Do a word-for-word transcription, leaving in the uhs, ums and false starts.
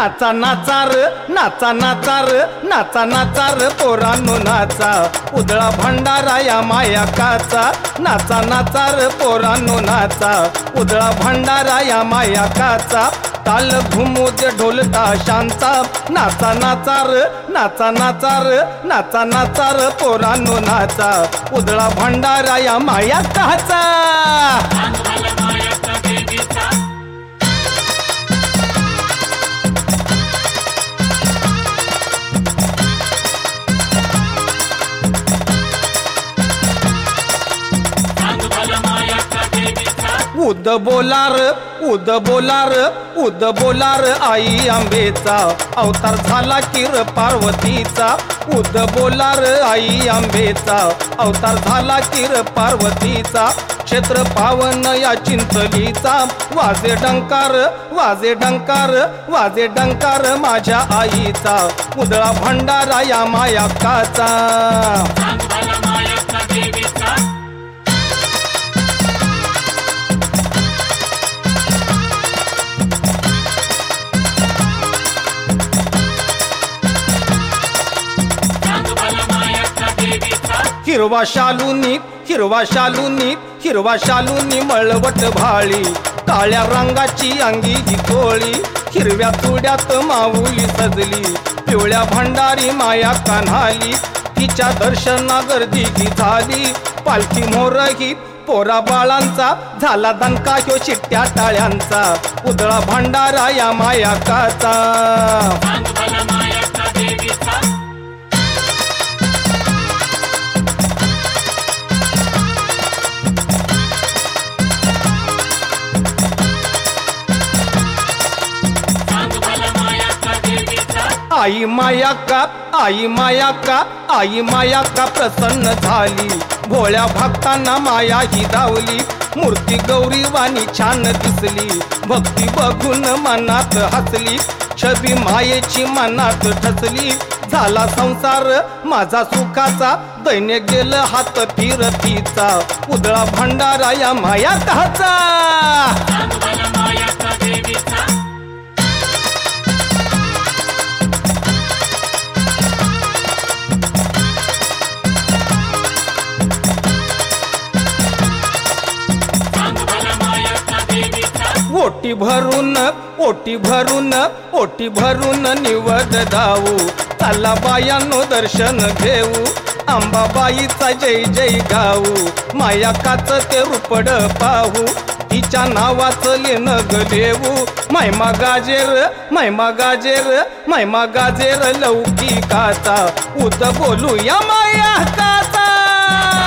नाचा नाचा र नाचा नाचा र नाचा नाचा र पोरांनो नाचा उधळा भंडारा या मायकाचा नाचा नाचा र पोरांनो नाचा उधळा भंडारा या मायकाचा ताल घुमू दे ढोल ताशांचा नाचा नाचा र नाचा नाचा र नाचा नाचा र पोरांनो नाचा उधळा भंडारा या मायकाचा उद बोलार उद बोलार उद बोलार आई आंबेचा अवतार झाला किर पार्वतीचा उद बोलार आई आंबेचा अवतार झाला किर पार्वतीचा क्षेत्र पावन या चिंचलीचा वाजे डंकार वाजे डंकार वाजे डंकार माझ्या आईचा उधळा भंडारा या मायकाचा हिरवा शालूनी हिरवा शालूनी हिरवा शालूनी मळवट भाळी काळ्या रंगाची अंगी ही तोळी हिरव्या चुड्यात माऊली सजली पिवळ्या भंडारी माया कान्हाली तिच्या दर्शना गर्दी ही झाली पालखी मोरही पोरा बाळांचा झाला दणका ह्यो शिट्ट्या टाळ्यांचा उधळा भंडारा या मायकाचा आई मायका आई मायका आई मायका प्रसन्न झाली भोळ्या भक्तांना माया ही धावली मूर्ती गौरी वाणी छान दिसली भक्ती बघून मनात हसली छबी मायेची मनात ठसली झाला संसार माझा सुखाचा दैन्य गेलं हात फिरतीचा उधळा भंडारा या मायकाचा ओटी भरून ओटी भरून ओटी भरून निवद दाऊ चला बायांनो दर्शन घेऊ अंबाबाईचा जय जय गाऊ मायकाचं ते रूपड पाहू तिच्या नावाचं लेणं गलेऊ महिमा गाजेर महिमा गाजेर महिमा गाजेर लौकिकाचा उद बोलू या मायकाचा